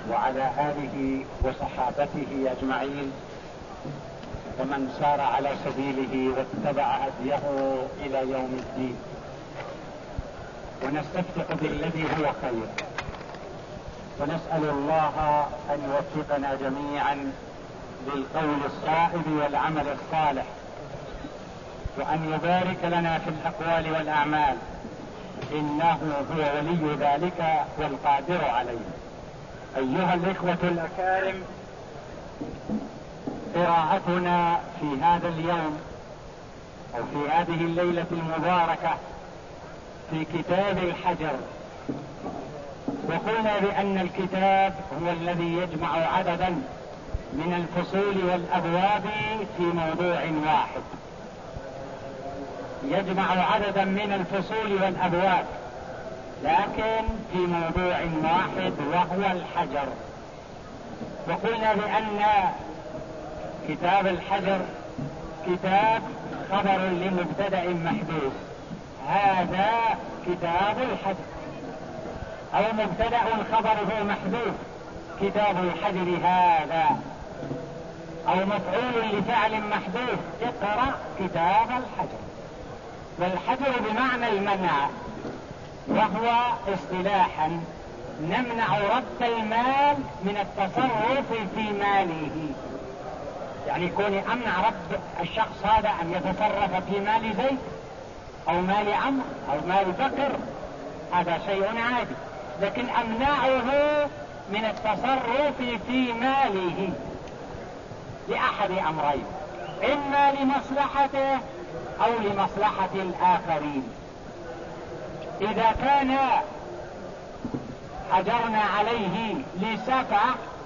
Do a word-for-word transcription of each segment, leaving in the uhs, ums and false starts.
وعلى آله وصحابته أجمعين ومن سار على سبيله واتبع هديه إلى يوم الدين. ونستفتح بالذي هو خير، ونسأل الله أن يوفقنا جميعا للقول الصائب والعمل الصالح، وأن يبارك لنا في الأقوال والأعمال، إنه هو ولي ذلك والقادر عليه. أيها الإخوة الأكارم، قراءتنا في هذا اليوم أو في هذه الليلة المباركة في كتاب الحجر، وقلنا بأن الكتاب هو الذي يجمع عددا من الفصول والأبواب في موضوع واحد، يجمع عددا من الفصول والأبواب لكن في موضوع واحد وهو الحجر. وقلنا بأن كتاب الحجر كتاب خبر لمبتدأ محذوف، هذا كتاب الحجر، أو مبتدأ خبره محذوف كتاب الحجر هذا، أو مفعول لفعل محذوف اقرأ كتاب الحجر. والحجر بمعنى المنع، وهو اصطلاحا نمنع رد المال من التصرف في ماله، يعني كوني امنع رد الشخص هذا ان يتصرف في مال زيد او مال عمرو او مال بكر، هذا شيء عادي، لكن امنعه من التصرف في ماله لأحد أمرين، إما لمصلحته أو لمصلحة الآخرين. إذا كان حجرنا عليه لسفة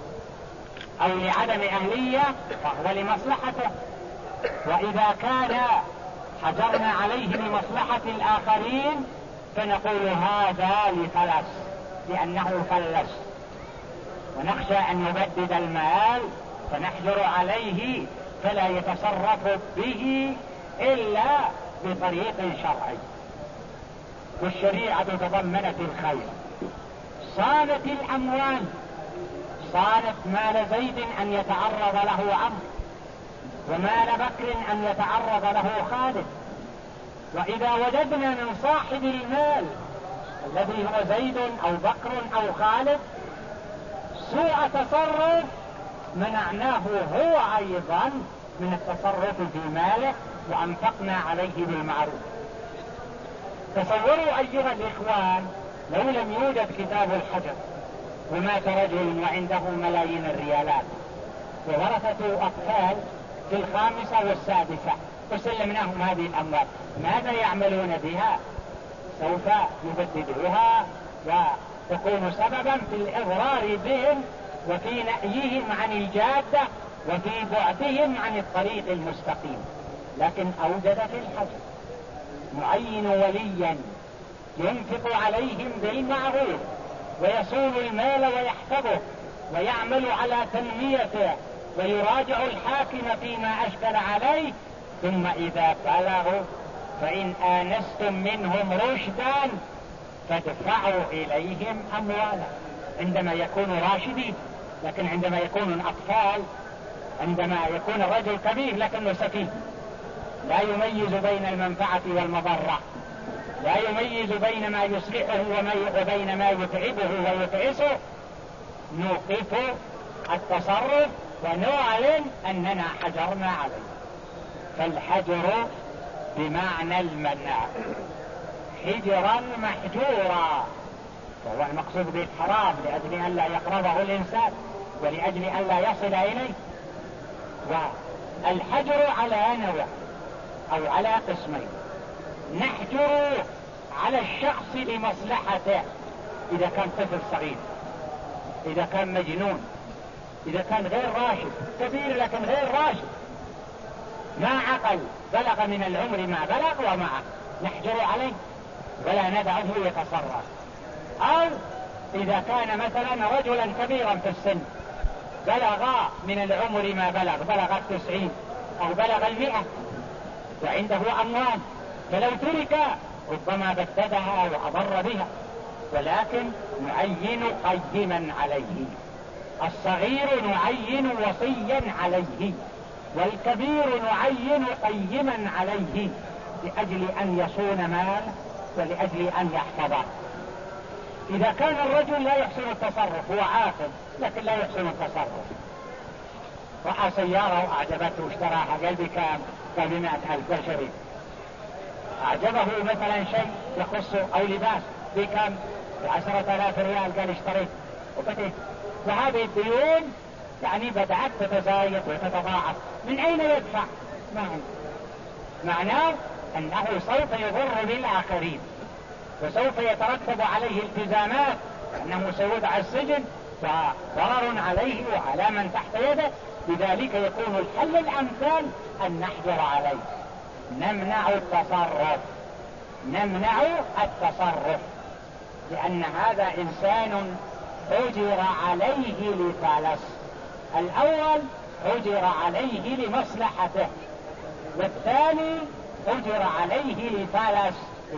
أو لعدم أهلية فهو لمصلحته، وإذا كان حجرنا عليه لمصلحة الآخرين فنقول هذا لفلس لأنه فلس، ونخشى أن يبدد المال فنحجر عليه فلا يتصرف به إلا بطريق شرعي. والشريعة تضمنت الخير، صانت الأموال، صانت مال زيد أن يتعرض له عمرو، ومال بكر أن يتعرض له خالد. وإذا وجدنا من صاحب المال الذي هو زيد أو بكر أو خالد سوء تصرف منعناه هو أيضا من التصرف في ماله وأنفقنا عليه بالمعروف. تصوروا أيها الإخوان لو لم يوجد كتاب الحجر ومات رجل وعنده ملايين الريالات وورثته أطفال في الخامسة والسادسة وسلمناهم هذه الأموال، ماذا يعملون بها؟ سوف يبددوها وتكون سببا في الإضرار بهم وفي نأيهم عن الجادة وفي بعدهم عن الطريق المستقيم. لكن أوجد في الحجر معين وليا ينفق عليهم بالمعروف ويصون المال ويحفظه ويعمل على تنميته ويراجع الحاكم فيما أشكل عليه، ثم إذا بلغوا فإن آنستم منهم رشدا فادفعوا إليهم أموالا، عندما يكونوا راشدين. لكن عندما يكونوا أطفال، عندما يكون الرجل كبير لكنه سفيه لا يميز بين المنفعة والمضرة، لا يميز بين ما يصلحه وبين ما يتعبه ويتعسه، نوقف التصرف ونعلن أننا حجرنا عليه. فالحجر بمعنى المنع، حجرا محجورا، وهو المقصود بالحرام لأجل أن لا يقربه الإنسان ولأجل أن لا يصل إليه. والحجر على نوع أو على قسمين، نحجر على الشخص لمصلحته إذا كان طفل صغير، إذا كان مجنون، إذا كان غير راشد، كبير لكن غير راشد، ما عقل، بلغ من العمر ما بلغ ومعه، نحجر عليه ولا ندعه يتصرف. أو إذا كان مثلا رجلا كبيرا في السن بلغ من العمر ما بلغ، بلغ التسعين أو بلغ المئة وعنده أموال، فلو ترك ربما بددها وأضر بها، ولكن نعين قيما عليه الصغير نعين وصيا عليه، والكبير نعين قيما عليه لأجل أن يصون ماله ولأجل أن يحفظه. إذا كان الرجل لا يحسن التصرف، هو عاقل لكن لا يحسن التصرف، رأى سيارة وأعجبته واشتراها، قال بكام؟ قال بمئة ألف، قال شريك. أعجبه مثلا شيء يخصه أو لباس، بكام؟ بعشرة آلاف ريال، قال اشتريت وبدأت. وهذه الديون يعني بدأت تتزايد وتتضاعف، من أين يدفع؟ ما عنده. معناه أنه سوف يضر بالآخرين وسوف يترتب عليه التزامات، أنه سيودع السجن وضرر عليه وعلى من تحت يده. لذلك يكون الحل الأمثل أن نحجر عليه، نمنع التصرف، نمنع التصرف، لأن هذا إنسان حجر عليه لثلاث. الأول حجر عليه لمصلحته، والثاني حجر عليه لثلاث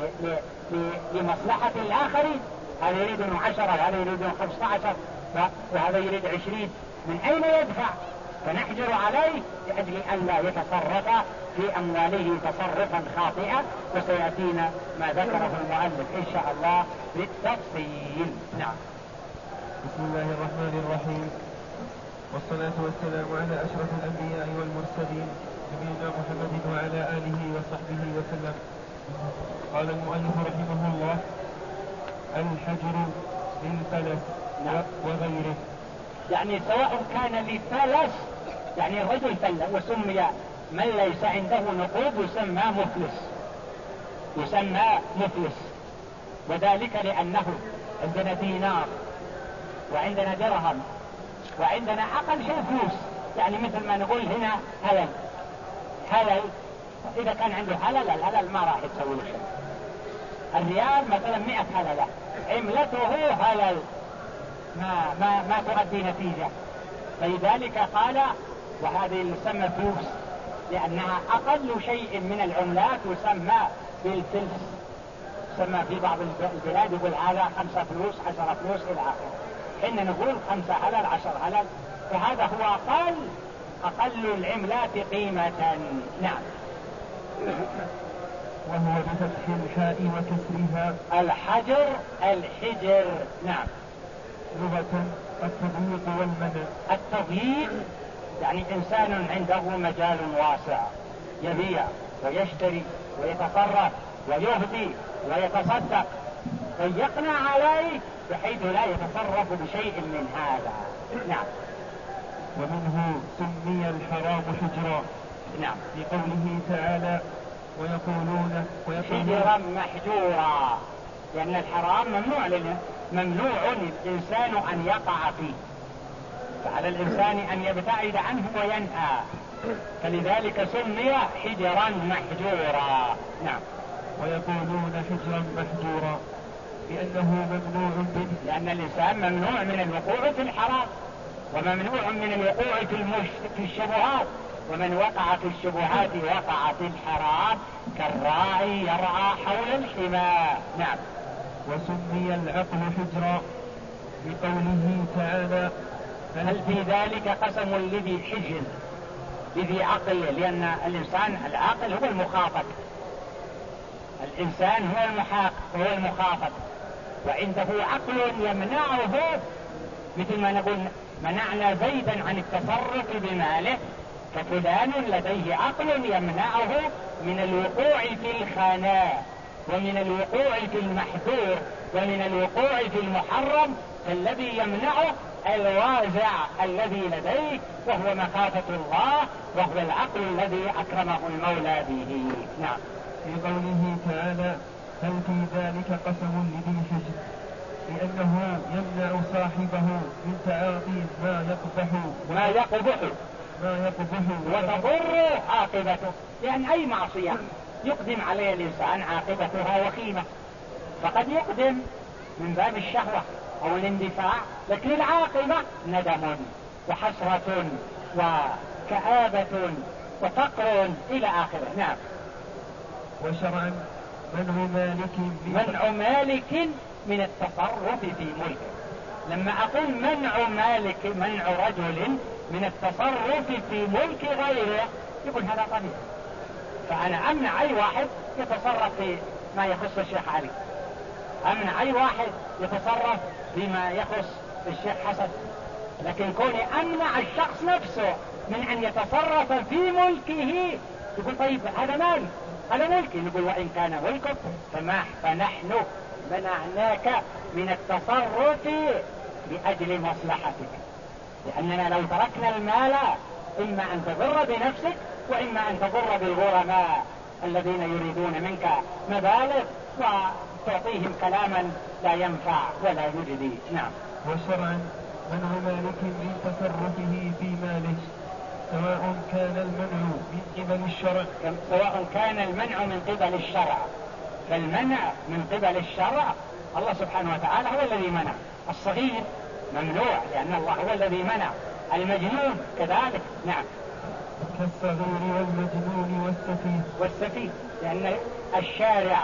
لمصلحة الآخرين. هذا يريد عشرة، هذا يريد خمسة عشر، وهذا يريد عشرين. من أين يدفع؟ فنحجر عليه لأجل أن لا يتصرف في أمواله تصرفا خاطئا، وسيأتينا ما ذكره المؤلف إن شاء الله بالتفصيل. نعم. بسم الله الرحمن الرحيم، والصلاة والسلام على أشرف الأنبياء والمرسلين نبينا محمد وعلى آله وصحبه وسلم. قال المؤلف رحمه الله: الحجر للفلس وغيره. يعني سواء كان للفلس، يعني الرجل فل وسمي من ليس عنده نقود يسمى مفلس، يسمى مفلس، وذلك لأنه عندنا دينار وعندنا درهم وعندنا أقل شيء فلوس، يعني مثل ما نقول هنا هلل. هلل إذا كان عنده هلل، الهلل ما راح يتسوي له شيء. الريال مثلا مئة هللة، عملته هلل، ما ما ما تؤدي نتيجة. فلذلك قال وهذه اللي يسمى فلوس، لأنها أقل شيء من العملات يسمى بالفلس. يسمى في بعض البلاد يقول هذا خمسة فلوس، عشرة فلوس إلى آخره. حين نقول خمسة هلل، عشر هلل، فهذا هو أقل أقل العملات قيمة. نعم. وهو بفتح الحاء وكسرها. الحجر، الحجر. نعم. لغة التضييق والمنع. التضييق يعني إنسان عنده مجال واسع، يبيع ويشتري ويتصرف ويهدي ويتصدق، ضيقنا عليه بحيث لا يتصرف بشيء من هذا. نعم. ومنه سمي الحرام حجرا. نعم. لقوله تعالى: ويقولون حجرا محجورا، لأن الحرام ممنوع لنا، ممنوع الإنسان أن يقع فيه، فعلى الإنسان أن يبتعد عنه وينهى، فلذلك سمي حجرا محجورا. نعم. ويقولون حجرا محجورا لأنه ممنوع به، لأن الإنسان ممنوع من الوقوع في الحرام، وممنوع من الوقوع في, المش... في الشبهات، ومن وقع في الشبهات وقع في الحرام كالراعي يرعى حول الحمى. نعم. وسمي العقل حجرا بقوله تعالى: هل في ذلك قسم لذي حجر، لذي عقل، لأن الإنسان العقل هو المخاطب، الإنسان هو المحاق هو المخاطب، وعنده عقل يمنعه، مثل ما نقول منعنا زيدا عن التصرف بماله، ففلان لديه عقل يمنعه من الوقوع في الخناء ومن الوقوع في المحذور ومن الوقوع في المحرم، فالذي يمنعه الوازع الذي لديه، وهو مخافة الله، وهو العقل الذي أكرمه المولى به. نعم. في قوله تعالى: هل في ذلك قسم لذي حجر، لأنه يمنع صاحبه من تعاطي ما يقبح ما يقبح ما يقبح وتضر عاقبته، لأن أي معصية يقدم عليه الإنسان عاقبتها وخيمة، فقد يقدم من باب الشهوة أو الاندفاع، لكن العاقبة ندم وحسرة وكآبة وفقر إلى آخره. نعم. وشرعا منع مالك منع مالك من التصرف في ملكه، لما أقول منع مالك منع رجل من التصرف في ملك غيره يقول هذا طبيعي، فأنا أمنع أي واحد يتصرف في ما يخص الشيخ علي، أمنع أي واحد يتصرف فيما يخص الشيخ حسن، لكن كوني أمنع الشخص نفسه من أن يتصرف في ملكه يقول طيب هذا مالي هذا ملكي، نقول وإن كان ملكك فما فنحن منعناك من التصرف لأجل مصلحتك، لأننا لو تركنا المال إما أن تضر بنفسك وإما أن تضر بالغرماء الذين يريدون منك مبالغ وتعطيهم كلاما لا ينفع ولا يجدي. نعم. وشرعا منع مالك من تصرفه في ماله سواء كان المنع من قبل الشرع سواء كان المنع من قبل الشرع، فالمنع من قبل الشرع الله سبحانه وتعالى هو الذي منع، الصغير ممنوع لأن الله هو الذي منع، المجنون كذلك. نعم. كالصغير والمجنون والسفيه والسفيه لأن الشارع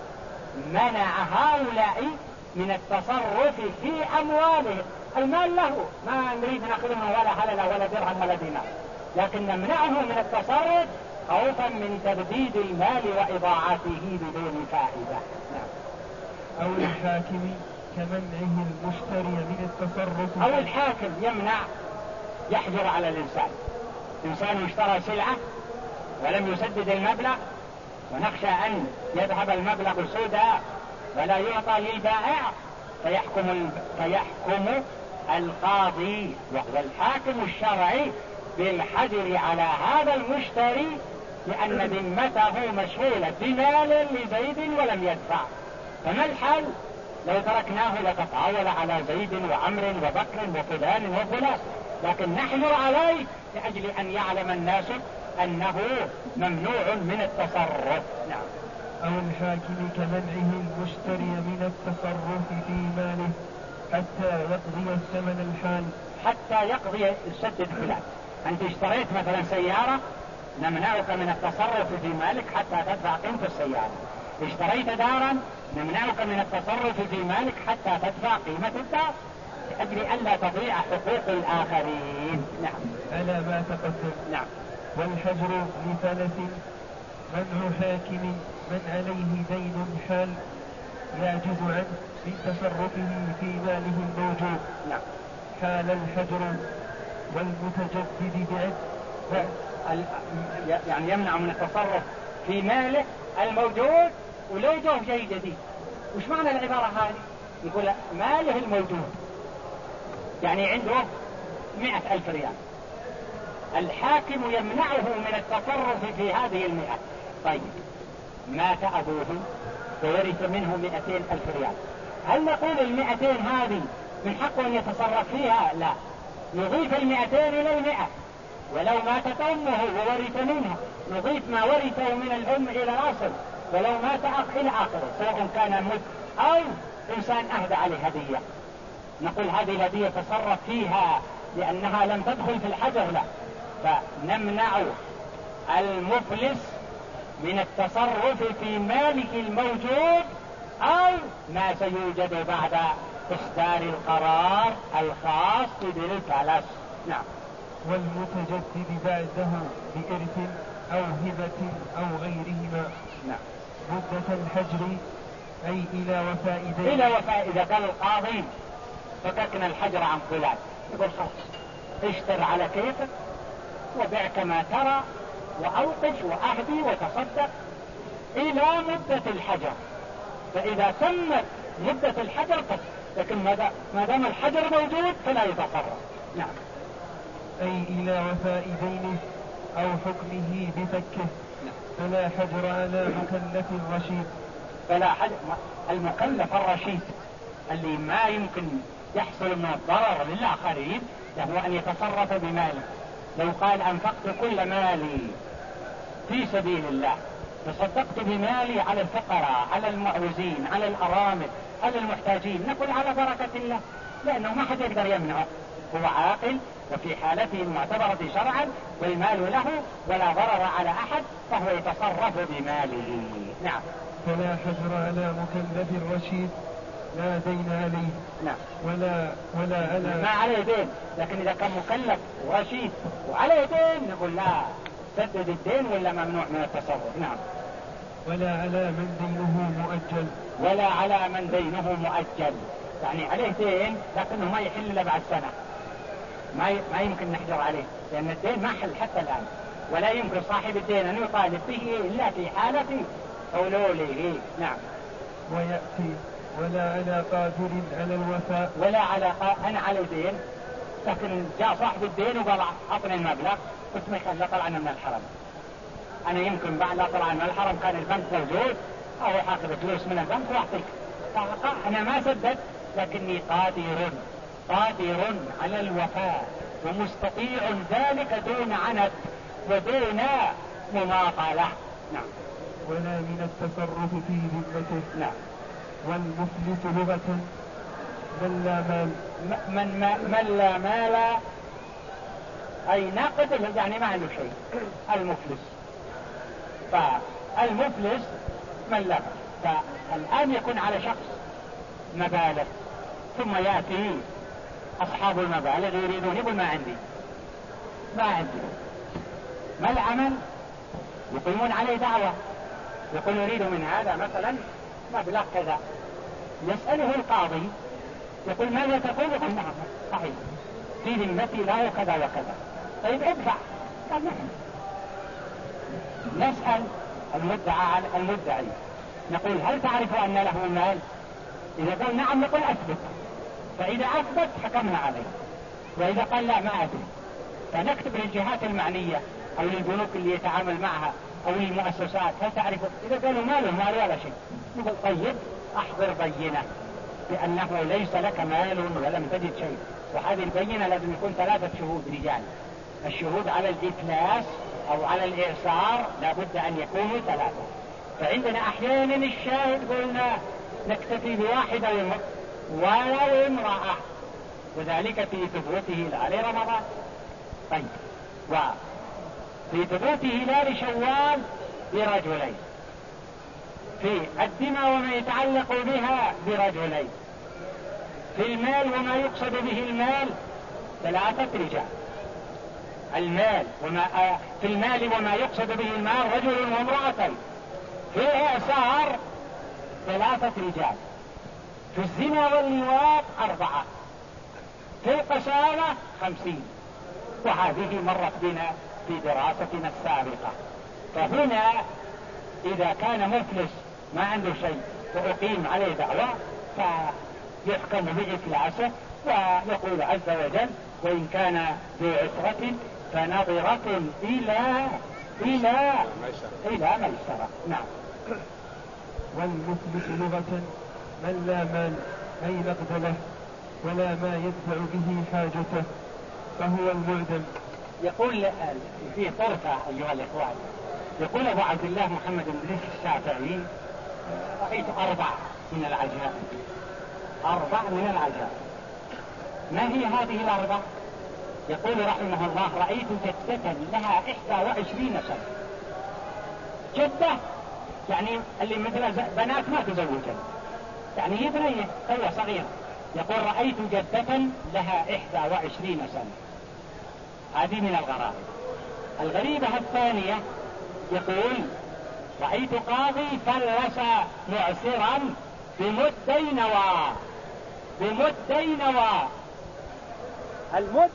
منع هؤلاء من التصرف في أموالهم، المال له ما نريد نأخذ منه ولا حلل ولا درهم ولا دينار، لكن نمنعه من التصرف خوفا من تبديد المال وإضاعته بدون فائدة. نعم. أو الحاكم كمنعه المشتري من التصرف أو الحاكم يمنع يحجر على الإنسان، إنسان اشترى سلعة ولم يسدد المبلغ ونخشى أن يذهب المبلغ سودا ولا يعطى للبائع فيحكم, ال... فيحكم القاضي وهو الحاكم الشرعي بالحجر على هذا المشتري لأن ذمته مشغولة بمال لزيد ولم يدفع، فما الحل؟ لو تركناه لتطاول على زيد وعمر وبكر وفلان وفلان، لكن نحجر عليه لأجل أن يعلم الناس أنه ممنوع من التصرف. نعم. أو الحاكم كمنعه المشتري من التصرف في ماله حتى يقضي الثمن الحال حتى يقضي السد الفلان. أنت اشتريت مثلا سيارة نمنعك من التصرف في مالك حتى تدفع قيمة السيارة، اشتريت دارا نمنعك من التصرف في مالك حتى تدفع قيمة الدار لأجل ألا تضيع حقوق الآخرين. نعم. على ما تقدم. نعم. والحجر لثلاث منع حاكم من عليه دين حال يعجز عنه من تصرفه في ماله الموجود. نعم. حال الحجر والمتجدد بعد بعد يعني يمنع من التصرف في ماله الموجود ولو جوه شيء جديد. وش معنى العبارة هذه؟ يقول ماله الموجود يعني عنده مئة ألف ريال، الحاكم يمنعه من التصرف في هذه المئة. طيب مات أبوه وورث منه مئتين ألف ريال، هل نقول المئتين هذه من حقه أن يتصرف فيها؟ لا، نضيف المئتين إلى المئة، ولو ماتت أمه وورث منها نضيف ما ورثه من الأم إلى الأصل، ولو مات أخ إلى آخره سواء كان مت أو إنسان أهدى عليه هدية نقول هذه الهدية تصرف فيها لأنها لم تدخل في الحجر، لا، فنمنع المفلس من التصرف في ماله الموجود أو ما سيوجد بعد إصدار القرار الخاص بالفلس. نعم. والمتجدد بعده بإرث أو هبة أو غيرهما. نعم. مدة الحجر أي إلى وفاء دين. إلى وفاء إذا قال القاضي فككنا الحجر عن فلان يقول خلاص اشتر على كيفك وبيع كما ترى وأوقف وأهدي وتصدق إلى مدة الحجر، فإذا تمت مدة الحجر فك، لكن ما دام الحجر موجود فلا يتصرف. نعم. أي إلى وفاء دينه أو حكمه بفكه. نعم. فلا حجر على مكلف رشيد. فلا حجر المكلف الرشيد اللي ما يمكن يحصل من الضرر للآخرين له أن يتصرف بماله. لو قال أنفقت كل مالي في سبيل الله، تصدقت بمالي على الفقراء على المعوزين على الأرامل على المحتاجين، نقول على بركة الله، لأنه ما حد يقدر يمنعه، هو عاقل وفي حالته المعتبرة شرعا والمال له ولا ضرر على أحد فهو يتصرف بماله. نعم. فلا حجر على مكلف رشيد لا دين عليه. نعم. ولا ولا على ما عليه دين، لكن إذا كان مكلف ورشيد وعليه دين نقول لا سدد الدين ولا ممنوع من التصرف. نعم. ولا على من دينه مؤجل. ولا على من دينه مؤجل، يعني عليه دين لكنه ما يحل إلا بعد سنة، ما ما يمكن نحجر عليه لأن الدين ما حل حتى الآن، ولا يمكن صاحب الدين أن يطالب به إلا في حالة حلوله. نعم. ويأتي ولا على قادر على الوفاء. ولا على قا... أنا على دين لكن جاء صاحب الدين وقال أعطني المبلغ، قلت ما يخلى طلعنا من الحرم، أنا يمكن بعد لا طلعنا من الحرم كان البنك موجود أو حاخذ فلوس من البنك وأعطيك، أنا ما سددت لكني قادر قادر على الوفاء ومستطيع ذلك دون عنت ودون مماطلة. نعم. ولا من التصرف في ذمته. نعم. والمفلس لغة من لا مال. من, ما من لا مال أي ناقد يعني ما عنده شيء، المفلس. فالمفلس من لا مال، فالآن يكون على شخص مبالغ ثم يأتي أصحاب المبالغ يريدون يقول ما عندي ما عندي ما العمل، يقيمون عليه دعوة يقول يريد من هذا مثلا مبلغ كذا، يسأله القاضي يقول ماذا تقول؟ يقول نعم صحيح في ذمتي له كذا وكذا. طيب ادفع. قال نعم. نسأل المدعى المدعي نقول هل تعرف أن له مال؟ إذا قال نعم نقول أثبت، فإذا أثبت حكمنا عليه، وإذا قال لا ما أدري فنكتب للجهات المعنية أو للبنوك اللي يتعامل معها أو للمؤسسات هل تعرف؟ إذا قالوا ماله مال ولا شيء نقول طيب أحضر بينة بأنه ليس لك مال ولم تجد شيء، وهذه البينة لازم يكون ثلاثة شهود رجال، الشهود على الإفلاس أو على الإعسار لابد أن يكونوا ثلاثة، فعندنا أحيانا الشاهد قلنا نكتفي بواحد ولو امرأة وذلك في ثبوته لآل رمضان. طيب وفي ثبوته لآل شوال برجلين، في الدماء وما يتعلق بها برجلين، في المال وما يقصد به المال ثلاثة رجال، المال وما في المال وما يقصد به المال رجل وامرأتين، في الإعسار ثلاثة رجال، في الزنا واللواط أربعة، في القسامة خمسين، وهذه مرت بنا في دراستنا السابقة. فهنا إذا كان مفلس ما عنده شيء وأقيم عليه دعوة فيحكم بإفلاسه ويقول عز وجل وإن كان ذو عسرة فنظرة إلى إلى إلى ميسرة. نعم. والمفلس لغة من لا مال أي نقد له ولا ما يدفع به حاجته فهو المعدم. يقول في طرفة أيها الإخوان، يقول أبو عبد الله محمد بن إدريس الشافعي رأيت أربع من العجائب، أربع من العجائب. ما هي هذه الأربع؟ يقول رحمه الله رأيت جدة لها إحدى وعشرين سنة، جدة يعني اللي مثل بنات ما تزوجن، يعني هي بنية هي صغيرة. يقول رأيت جدة لها إحدى وعشرين سنة، هذه من الغرائب. الغريبة الثانية يقول رأيت قاضي فلس معسرا بمدي نوى، بمدي نوى. المد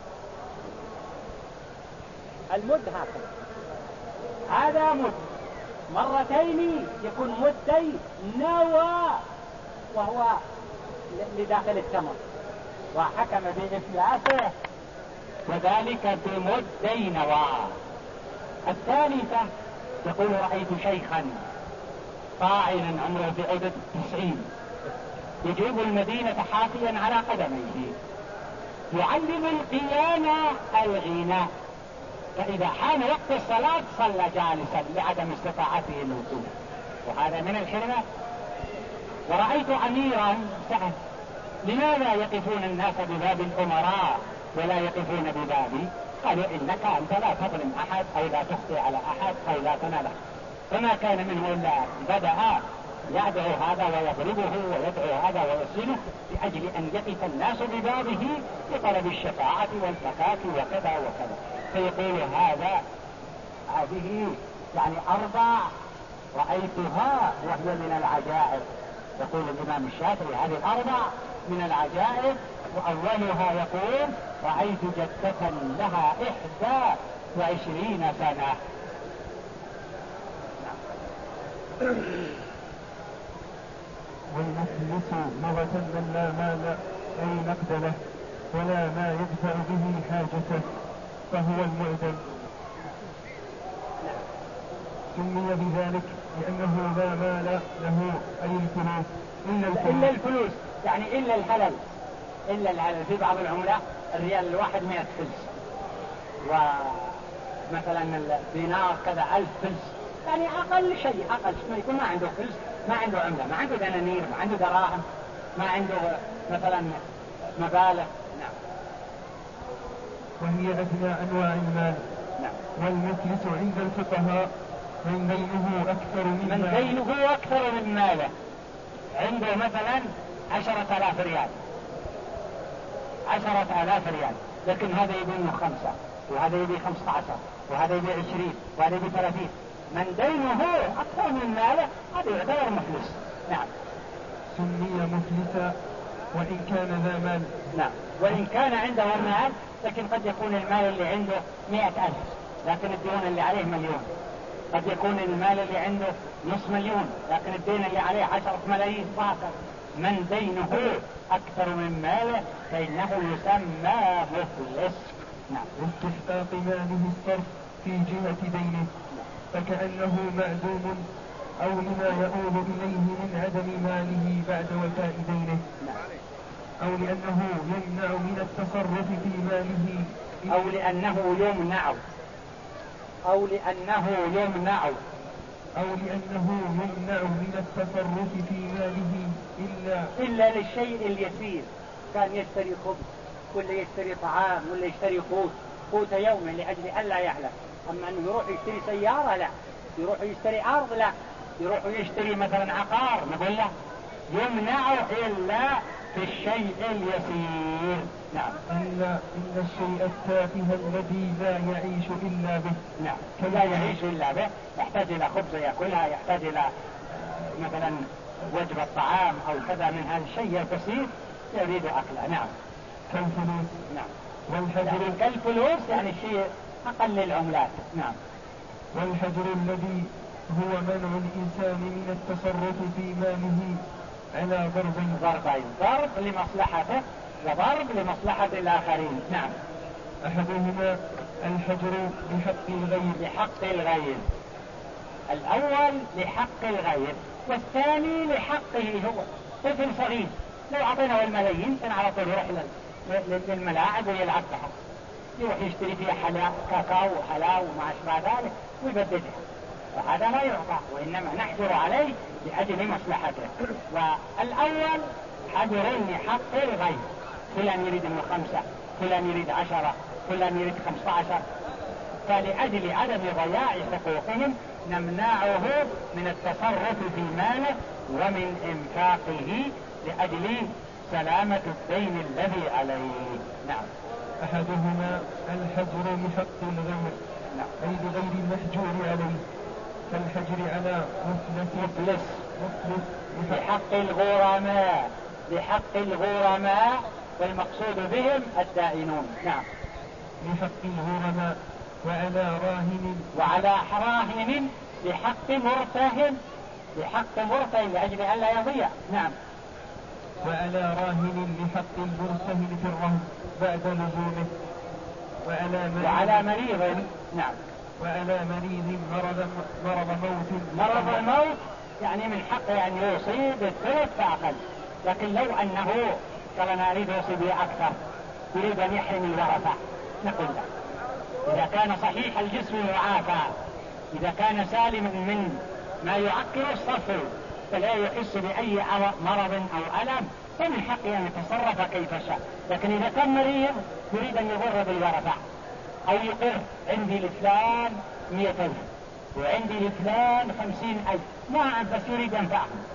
المد هكذا، هذا مد مرتين يكون مدي نوى وهو لداخل التمر، وحكم بإفلاسه وذلك بمدي نوى. الثالثة يقول رأيت شيخا طاعنا عمره بعدد تسعين يجوب المدينة حافيا على قدميه يعلم القيام الغناء، فإذا حان وقت الصلاة صلى جالسا لعدم استطاعته الوقوف، وهذا من الحرمة. ورأيت أميرا سأل لماذا يقفون الناس بباب الأمراء ولا يقفون ببابي؟ قالوا إنك أنت لا تظلم أحد أو لا تخطي على أحد أو لا تنال، فما كان منه إلا بدأ يدعو هذا ويضربه ويدعو هذا ويصله لأجل أن يقف الناس ببابه لطلب الشفاعة والزكاة وكذا وكذا. فيقول هذا هذه يعني أربع رأيتها وهي من العجائب. يقول الإمام الشافعي هذه الأربع من العجائب، وأولها يقول رأيت جدة لها إحدى وعشرين سنة. والمفلس لغة من لا مال أي نقد له ولا ما يدفع به حاجته فهو المعدم. سمي بذلك لأنه لا مال له أي الفلوس إلا الفلوس, إلا الفلوس يعني إلا الحلال. إلا الحلال في بعض العملة الريال الواحد مئة فلس، ومثلا الدينار كذا ألف فلس، يعني أقل شيء أقل ما يكون ما عنده فلس، ما عنده عملة، ما عنده دنانير، ما عنده دراهم، ما عنده مثلا مبالغ. نعم. وهي أدنى أنواع المال. نعم. والمفلس عند الفقهاء من دينه أكثر من من دينه أكثر من ماله. عنده مثلا عشرة آلاف ريال، عشرة آلاف ريال، لكن هذا يبي خمسة، وهذا يبي خمسة عشر، وهذا يبي عشرين، وهذا يبي ثلاثين. من دينه أكثر من ماله هذا يعتبر مفلس. نعم. سمي مفلسا وإن كان ذا مال. نعم. وإن كان عنده مال، لكن قد يكون المال اللي عنده مئة ألف، لكن الديون اللي عليه مليون. قد يكون المال اللي عنده نصف مليون، لكن الدين اللي عليه عشرة ملايين فاقط. من دينه أكثر من ماله فإنه يسمى مفلس. نعم. واستحقاق ماله الصرف في جهة دينه فكأنه معدوم أو لما يؤول إليه من عدم ماله بعد وفاء دينه، أو لأنه يمنع من التصرف في ماله أو لأنه يمنع أو لأنه يمنع أو لأنه يمنع من التصرف في ماله إلا إلا للشيء اليسير. كان يشتري خبز ولا يشتري طعام ولا يشتري قوت قوت يوم لأجل ألا يحلف. أما أنه يروح يشتري سيارة لا، يروح يشتري أرض لا، يروح يشتري مثلا عقار نقول له يمنع إلا في الشيء اليسير. نعم. إلا إلا الشيء التافه الذي لا يعيش إلا به. نعم. لا يعيش إلا به، يحتاج إلى خبز يأكلها، يحتاج إلى مثلا وجبة طعام أو كذا من هذا الشيء البسيط يريد أكله. نعم. كالفلوس. نعم. والحجر يعني كالفلوس يعني شيء أقل العملات. نعم. والحجر الذي هو منع الإنسان من التصرف في ماله على ضربين. ضربين، ضرب لمصلحته وضرب لمصلحة الآخرين. نعم. أحدهما الحجر لحق الغير. لحق الغير. الأول لحق الغير، والثاني لحقه هو. طفل صغير لو أعطيناه الملايين كان على طول يروح للملاعب ويلعب بها، يروح يشتري فيها حلاوة كاكاو وحلاوة وما أشبه ذلك ويبددها، فهذا لا يعطى، وإنما نحجر عليه لأجل مصلحته. والأول حجر لحق الغير، فلان يريد من خمسة، فلان يريد عشرة، فلان يريد خمسة عشر، فلأجل عدم ضياع حقوقهم نمنعه من التصرف في ماله ومن إنفاقه لأجل سلامة الدين الذي عليه. نعم. أحدهما الحجر لحق الغير. نعم. أي لغير المحجور عليه، كالحجر على مفلس. مفلس. مفلس لحق الغرماء، لحق الغرماء والمقصود بهم الدائنون. نعم. لحق الغرماء وعلى راهن. وعلى راهن لحق مرتهن، لحق مرتهن لأجل أن لا يضيع. نعم. وعلى راهن لحق المرتهن في الرهن بعد لزومه. وعلى مريض. وعلى مريض. نعم. وعلى مريض مرض مرض موت. مرض الموت يعني من حقه أن يوصي بالثلث فأقل، لكن لو أنه قال أنا أريد أوصي به أكثر، يريد أن يحرم الورثة، نقول له إذا كان صحيح الجسم المعافى، إذا كان سالما من ما يعكر الصف فلا يحس بأي مرض أو ألم، فمن حقه أن يتصرف كيف شاء. لكن إذا كان مريض يريد أن يضر بالورثة أو يقر عندي لفلان مئة ألف وعندي لفلان خمسين ألف، ما بس يريد أنفعهم،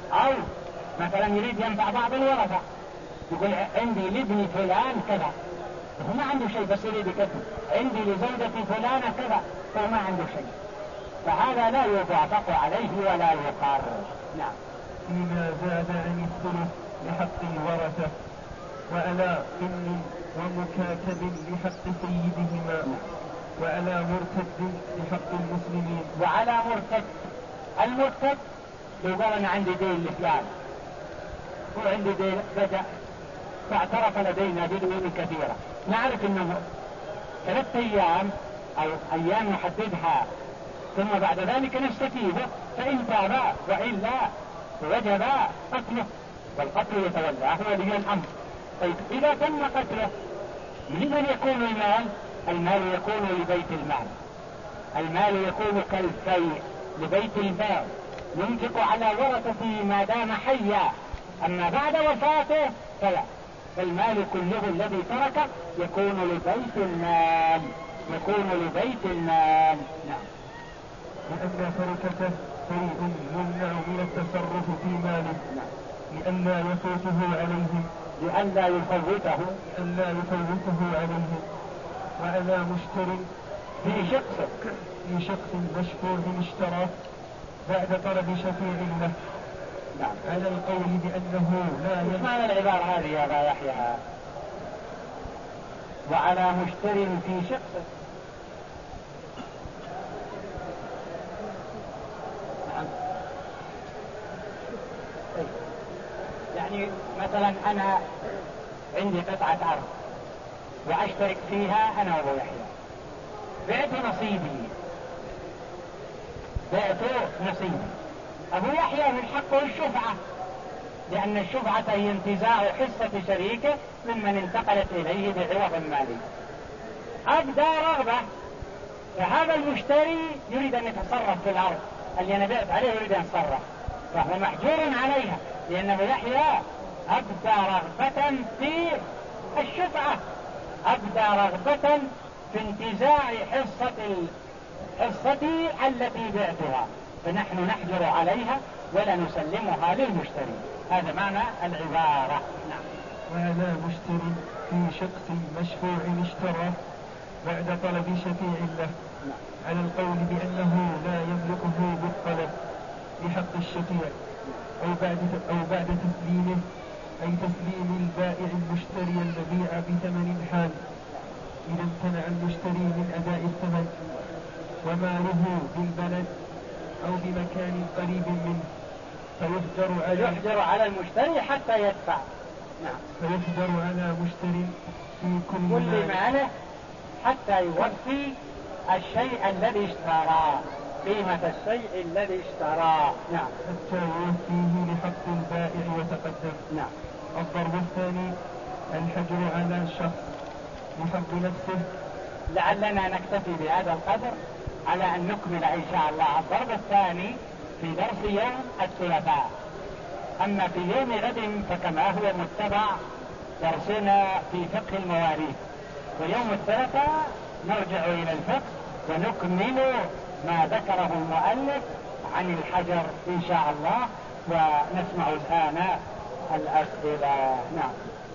أو مثلا يريد ينفع بعض الورثة، يقول عندي لابني فلان كذا، هو ما عنده شيء بس يريد يكتب عندي لزوجتي فلانة كذا، فهو ما عنده شيء، فهذا لا يوافق عليه ولا يقر. نعم. فيما زاد عن الثلث لحق الورثة، وعلى إن ومكاتب لحق سيدهما، وعلى مرتد لحق المسلمين. وعلى مرتد، المرتد لو قال أنا عندي دين لفلان وعندي دين بدأ فاعترف لدينا بدين كثيرة، نعرف أنه ثلاثة أيام أو أيام نحددها ثم بعد ذلك نستتيبه، فإن تابا وإلا وجب قتله، والقتل يتولاه ولي الأمر. طيب إذا تم قتله لمن يكون المال؟ المال يكون لبيت المال، المال يكون كالفيء لبيت المال، ينفق على ورثته ما دام حيا، أما بعد وفاته فلا، فالمال كله الذي تركه يكون لبيت المال، يكون لبيت المال. نعم. لأن تركته شيء يمنع من التصرف في ماله، لئلا يفوته عليهم، لئلا يفوته لئلا يفوته عليهم. وعلى مشتر في شخص في شخص مشفوع اشتراه بعد طلب شفيع له، نعم، على القول بأنه لا يملك. ما العبارة هذه يا أبا يحيى؟ وعلى مشتر في شخص، نعم. يعني مثلا أنا عندي قطعة أرض وأشترك فيها أنا وأبو يحيى، بعت نصيبي، بعت نصيبي، أبو يحيى من حقه الشفعة، لأن الشفعة هي انتزاع حصة شريكه ممن انتقلت إليه بعوض مالي. أبدى رغبة، فهذا المشتري يريد أن يتصرف في الأرض اللي أنا بعت عليه، يريد أن يتصرف، فهو محجور عليها، لأن أبو يحيى أبدى رغبة في الشفعة، أبدى رغبة في انتزاع حصة حصتي التي بعتها، فنحن نحجر عليها ولا نسلمها للمشتري. هذا معنى العبارة. نعم. وهذا مشتر في شخص مشفوع اشتراه بعد طلب شفيع له، نعم، على القول بأنه لا يملكه بالطلب لحق الشفيع، أو بعد أو بعد تسليمه، أي تسليم البائع المشتري المبيع بثمن حال، إذا امتنع المشتري من أداء الثمن، وماله بالبلد أو بمكان قريب منه، فيحجر على يحجر على المشتري حتى يدفع. نعم. فيحجر على مشتري في كل, كل ماله حتى يوفي الشيء الذي اشتراه، قيمة الشيء الذي اشتراه. نعم. حتى يوفيه لحق البائع وتقدم. نعم. الضرب الثاني الحجر على الشخص لحق نفسه. لعلنا نكتفي بهذا القدر على أن نكمل إن شاء الله الضرب الثاني في درس يوم الثلاثاء. أما في يوم غد فكما هو متبع درسنا في فقه المواريث، ويوم الثلاثاء نرجع إلى الفقه ونكمل ما ذكره المؤلف عن الحجر إن شاء الله، ونسمع الآن الأسئلة. نعم.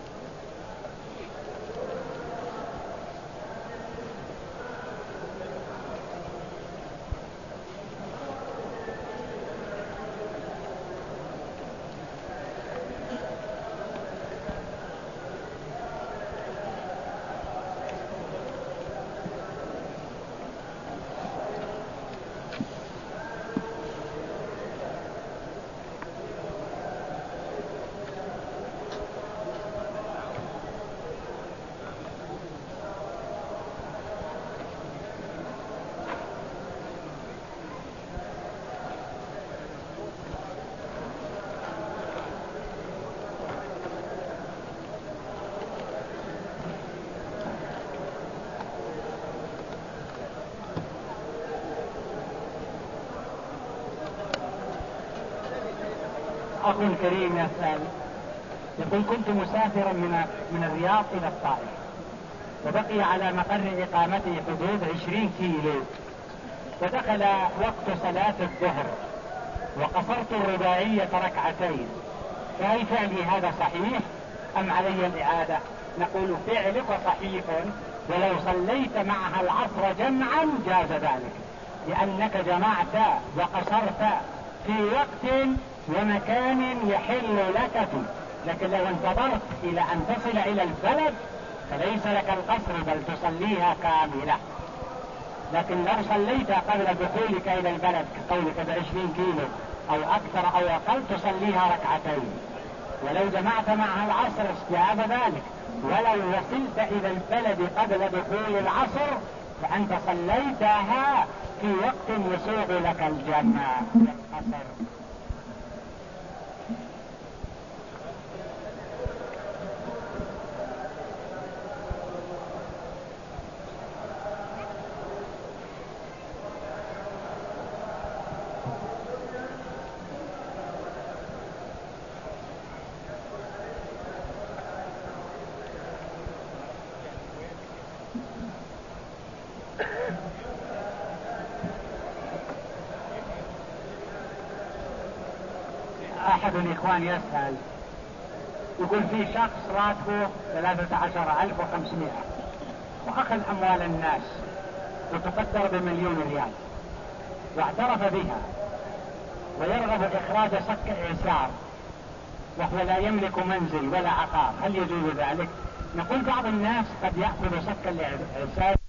أخو الكريم يسأل يقول: كنت مسافرا من من الرياض إلى الطائف، وبقي على مقر إقامته حدود عشرين كيلو، ودخل وقت صلاة الظهر، وقصرت الرباعية ركعتين، فهل فعلي هذا صحيح أم علي الإعادة؟ نقول فعلك صحيح، ولو صليت معها العصر جمعا جاز ذلك، لأنك جمعت وقصرت في وقت ومكان يحل لك فيه. لكن لو انتظرت إلى أن تصل إلى البلد فليس لك القصر، بل تصليها كاملة. لكن لو صليت قبل دخولك إلى البلد كقولك بعشرين كيلو أو أكثر أو أقل تصليها ركعتين، ولو جمعت معها العصر استجاب ذلك. ولو وصلت إلى البلد قبل دخول العصر فأنت صليتها في وقت يسوغ لك الجمع والقصر. أحد الإخوان يسأل يقول في شخص راتبه ثلاثة عشر ألف وخمسمائة وأخذ أموال الناس وتقدر بمليون ريال واعترف بها ويرغب إخراج صك إعسار وهو لا يملك منزل ولا عقار، هل يجوز ذلك؟ نقول بعض الناس قد يأخذ صك الإعسار